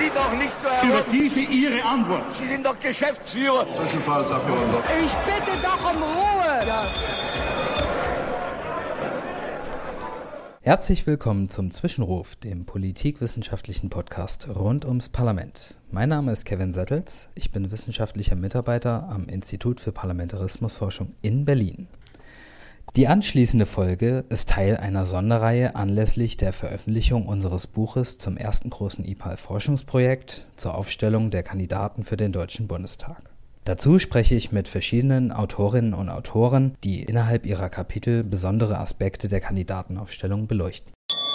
Sie doch nicht zu erwarten. Über diese Ihre Antwort. Sie sind doch Geschäftsführer. Zwischenfallsabgeordneter. Ich bitte doch um Ruhe. Ja. Herzlich willkommen zum Zwischenruf, dem politikwissenschaftlichen Podcast rund ums Parlament. Mein Name ist Kevin Settels, ich bin wissenschaftlicher Mitarbeiter am Institut für Parlamentarismusforschung in Berlin. Die anschließende Folge ist Teil einer Sonderreihe anlässlich der Veröffentlichung unseres Buches zum ersten großen IPAL-Forschungsprojekt zur Aufstellung der Kandidaten für den Deutschen Bundestag. Dazu spreche ich mit verschiedenen Autorinnen und Autoren, die innerhalb ihrer Kapitel besondere Aspekte der Kandidatenaufstellung beleuchten.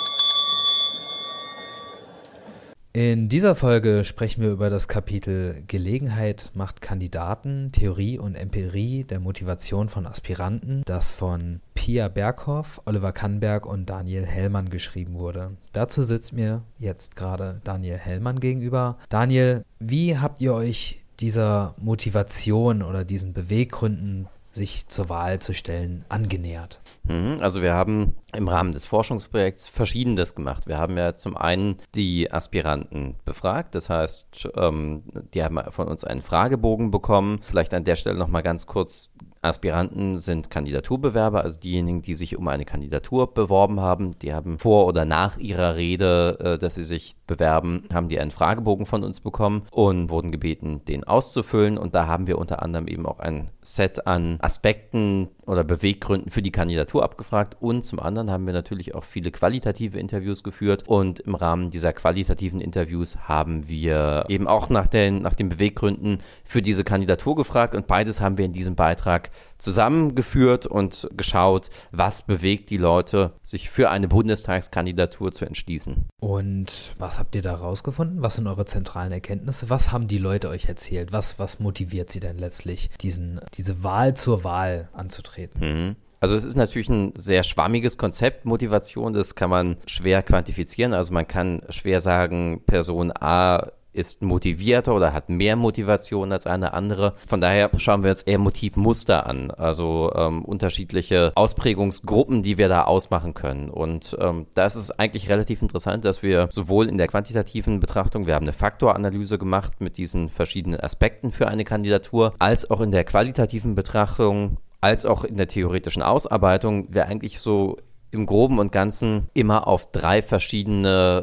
In dieser Folge sprechen wir über das Kapitel Gelegenheit macht Kandidaten, Theorie und Empirie der Motivation von Aspiranten, das von Pia Berghoff, Oliver Kannberg und Daniel Hellmann geschrieben wurde. Dazu sitzt mir jetzt gerade Daniel Hellmann gegenüber. Daniel, wie habt ihr euch dieser Motivation oder diesen Beweggründen, sich zur Wahl zu stellen, angenähert? Also wir haben im Rahmen des Forschungsprojekts Verschiedenes gemacht. Wir haben ja zum einen die Aspiranten befragt, das heißt, die haben von uns einen Fragebogen bekommen. Vielleicht an der Stelle nochmal ganz kurz: Aspiranten sind Kandidaturbewerber, also diejenigen, die sich um eine Kandidatur beworben haben. Die haben vor oder nach ihrer Rede, dass sie sich bewerben, haben die einen Fragebogen von uns bekommen und wurden gebeten, den auszufüllen. Und da haben wir unter anderem eben auch ein Set an Aspekten oder Beweggründen für die Kandidatur abgefragt. Und zum anderen haben wir natürlich auch viele qualitative Interviews geführt. Und im Rahmen dieser qualitativen Interviews haben wir eben auch nach den Beweggründen für diese Kandidatur gefragt. Und beides haben wir in diesem Beitrag zusammengeführt und geschaut, was bewegt die Leute, sich für eine Bundestagskandidatur zu entschließen. Und was habt ihr da rausgefunden? Was sind eure zentralen Erkenntnisse? Was haben die Leute euch erzählt? Was motiviert sie denn letztlich, diese Wahl zur Wahl anzutreten? Also es ist natürlich ein sehr schwammiges Konzept, Motivation, das kann man schwer quantifizieren. Also man kann schwer sagen, Person A ist motivierter oder hat mehr Motivation als eine andere. Von daher schauen wir uns eher Motivmuster an, also unterschiedliche Ausprägungsgruppen, die wir da ausmachen können. Und da ist es eigentlich relativ interessant, dass wir sowohl in der quantitativen Betrachtung, wir haben eine Faktoranalyse gemacht mit diesen verschiedenen Aspekten für eine Kandidatur, als auch in der qualitativen Betrachtung, als auch in der theoretischen Ausarbeitung, wir eigentlich so im Groben und Ganzen immer auf 3 verschiedene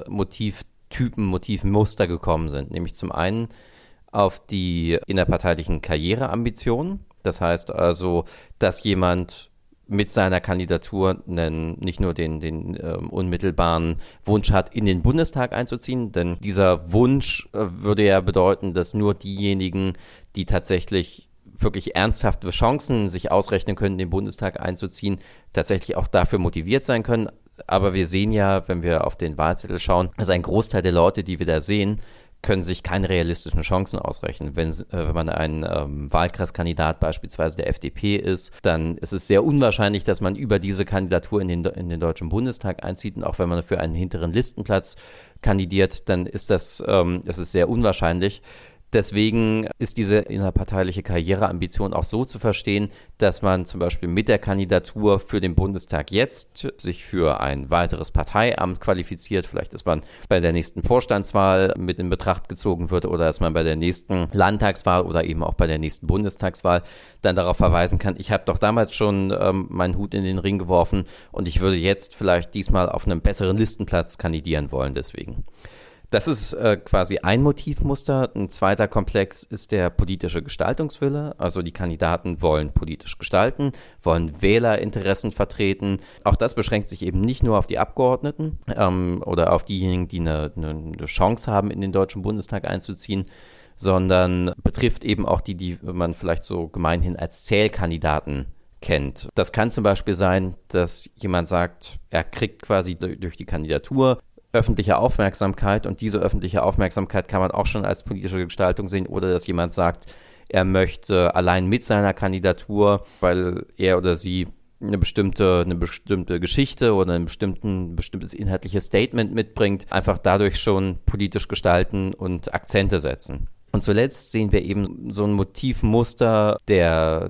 Motivmuster gekommen sind. Nämlich zum einen auf die innerparteilichen Karriereambitionen. Das heißt also, dass jemand mit seiner Kandidatur nicht nur den unmittelbaren Wunsch hat, in den Bundestag einzuziehen, denn dieser Wunsch würde ja bedeuten, dass nur diejenigen, die tatsächlich wirklich ernsthafte Chancen sich ausrechnen können, in den Bundestag einzuziehen, tatsächlich auch dafür motiviert sein können. Aber wir sehen ja, wenn wir auf den Wahlzettel schauen, dass ein Großteil der Leute, die wir da sehen, können sich keine realistischen Chancen ausrechnen. Wenn man ein Wahlkreiskandidat beispielsweise der FDP ist, dann ist es sehr unwahrscheinlich, dass man über diese Kandidatur in den Deutschen Bundestag einzieht. Und auch wenn man für einen hinteren Listenplatz kandidiert, dann ist das ist sehr unwahrscheinlich. Deswegen ist diese innerparteiliche Karriereambition auch so zu verstehen, dass man zum Beispiel mit der Kandidatur für den Bundestag jetzt sich für ein weiteres Parteiamt qualifiziert. Vielleicht, dass man bei der nächsten Vorstandswahl mit in Betracht gezogen wird oder dass man bei der nächsten Landtagswahl oder eben auch bei der nächsten Bundestagswahl dann darauf verweisen kann, ich habe doch damals schon meinen Hut in den Ring geworfen und ich würde jetzt vielleicht diesmal auf einem besseren Listenplatz kandidieren wollen deswegen. Das ist quasi ein Motivmuster. Ein zweiter Komplex ist der politische Gestaltungswille. Also die Kandidaten wollen politisch gestalten, wollen Wählerinteressen vertreten. Auch das beschränkt sich eben nicht nur auf die Abgeordneten oder auf diejenigen, die eine Chance haben, in den Deutschen Bundestag einzuziehen, sondern betrifft eben auch die man vielleicht so gemeinhin als Zählkandidaten kennt. Das kann zum Beispiel sein, dass jemand sagt, er kriegt quasi durch die Kandidatur öffentliche Aufmerksamkeit und diese öffentliche Aufmerksamkeit kann man auch schon als politische Gestaltung sehen oder dass jemand sagt, er möchte allein mit seiner Kandidatur, weil er oder sie eine bestimmte Geschichte oder ein bestimmtes inhaltliches Statement mitbringt, einfach dadurch schon politisch gestalten und Akzente setzen. Und zuletzt sehen wir eben so ein Motivmuster der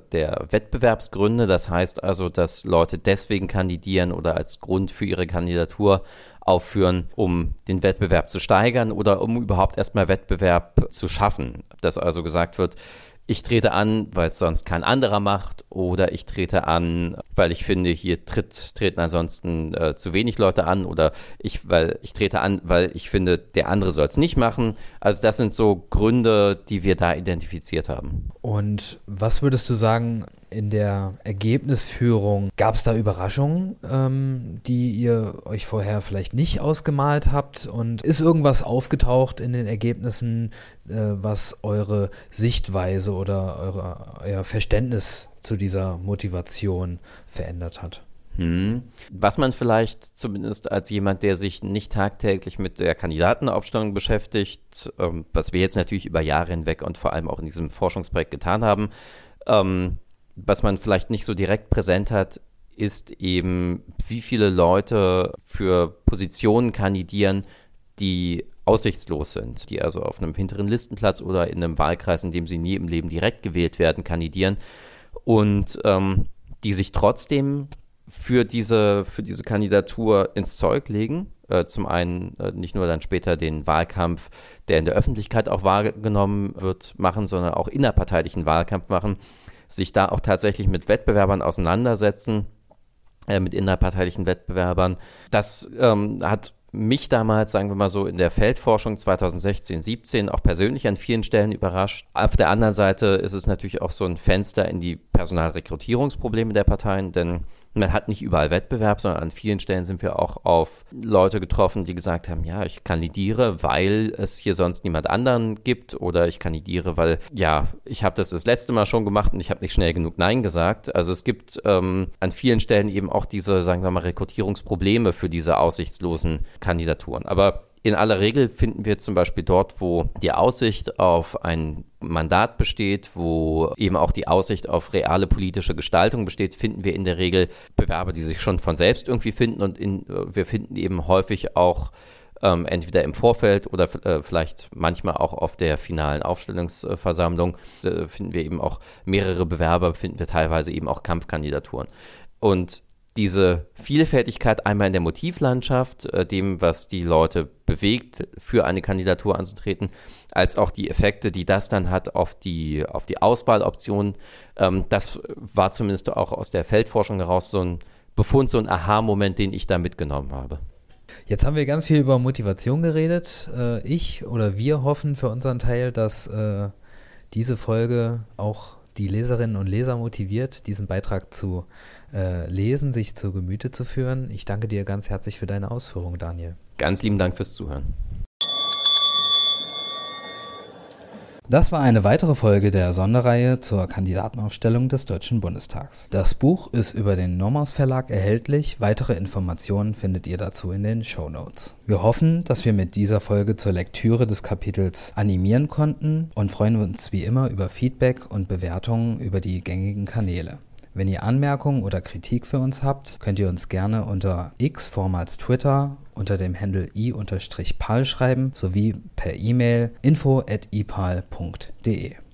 Wettbewerbsgründe. Das heißt also, dass Leute deswegen kandidieren oder als Grund für ihre Kandidatur aufführen, um den Wettbewerb zu steigern oder um überhaupt erstmal Wettbewerb zu schaffen. Dass also gesagt wird, ich trete an, weil es sonst kein anderer macht, oder ich trete an, weil ich finde, hier treten ansonsten zu wenig Leute an, oder ich trete an, weil ich finde, der andere soll es nicht machen. Also das sind so Gründe, die wir da identifiziert haben. Und was würdest du sagen, in der Ergebnisführung, gab es da Überraschungen, die ihr euch vorher vielleicht nicht ausgemalt habt? Und ist irgendwas aufgetaucht in den Ergebnissen, was eure Sichtweise oder euer Verständnis zu dieser Motivation verändert hat? Was man vielleicht zumindest als jemand, der sich nicht tagtäglich mit der Kandidatenaufstellung beschäftigt, was wir jetzt natürlich über Jahre hinweg und vor allem auch in diesem Forschungsprojekt getan haben, was man vielleicht nicht so direkt präsent hat, ist eben, wie viele Leute für Positionen kandidieren, die aussichtslos sind, die also auf einem hinteren Listenplatz oder in einem Wahlkreis, in dem sie nie im Leben direkt gewählt werden, kandidieren und die sich trotzdem für diese Kandidatur ins Zeug legen. Zum einen nicht nur dann später den Wahlkampf, der in der Öffentlichkeit auch wahrgenommen wird, machen, sondern auch innerparteilichen Wahlkampf machen, sich da auch tatsächlich mit Wettbewerbern auseinandersetzen, mit innerparteilichen Wettbewerbern. Das hat mich damals, sagen wir mal so, in der Feldforschung 2016, 17 auch persönlich an vielen Stellen überrascht. Auf der anderen Seite ist es natürlich auch so ein Fenster in die Personalrekrutierungsprobleme der Parteien, denn man hat nicht überall Wettbewerb, sondern an vielen Stellen sind wir auch auf Leute getroffen, die gesagt haben, ja, ich kandidiere, weil es hier sonst niemand anderen gibt, oder ich kandidiere, weil, ja, ich habe das letzte Mal schon gemacht und ich habe nicht schnell genug Nein gesagt. Also es gibt an vielen Stellen eben auch diese, sagen wir mal, Rekrutierungsprobleme für diese aussichtslosen Kandidaturen. Aber in aller Regel finden wir zum Beispiel dort, wo die Aussicht auf ein Mandat besteht, wo eben auch die Aussicht auf reale politische Gestaltung besteht, finden wir in der Regel Bewerber, die sich schon von selbst irgendwie finden, und wir finden eben häufig auch entweder im Vorfeld oder vielleicht manchmal auch auf der finalen Aufstellungsversammlung finden wir eben auch mehrere Bewerber, finden wir teilweise eben auch Kampfkandidaturen. Und diese Vielfältigkeit einmal in der Motivlandschaft, dem, was die Leute bewegt, für eine Kandidatur anzutreten, als auch die Effekte, die das dann hat auf die Auswahloptionen, das war zumindest auch aus der Feldforschung heraus so ein Befund, so ein Aha-Moment, den ich da mitgenommen habe. Jetzt haben wir ganz viel über Motivation geredet. Wir hoffen für unseren Teil, dass diese Folge auch die Leserinnen und Leser motiviert, diesen Beitrag zu lesen, sich zu Gemüte zu führen. Ich danke dir ganz herzlich für deine Ausführungen, Daniel. Ganz lieben Dank fürs Zuhören. Das war eine weitere Folge der Sonderreihe zur Kandidatenaufstellung des Deutschen Bundestags. Das Buch ist über den Nomos Verlag erhältlich. Weitere Informationen findet ihr dazu in den Shownotes. Wir hoffen, dass wir mit dieser Folge zur Lektüre des Kapitels animieren konnten und freuen uns wie immer über Feedback und Bewertungen über die gängigen Kanäle. Wenn ihr Anmerkungen oder Kritik für uns habt, könnt ihr uns gerne unter X, vormals Twitter, unter dem Handle i-pal schreiben, sowie per E-Mail info@ipal.de.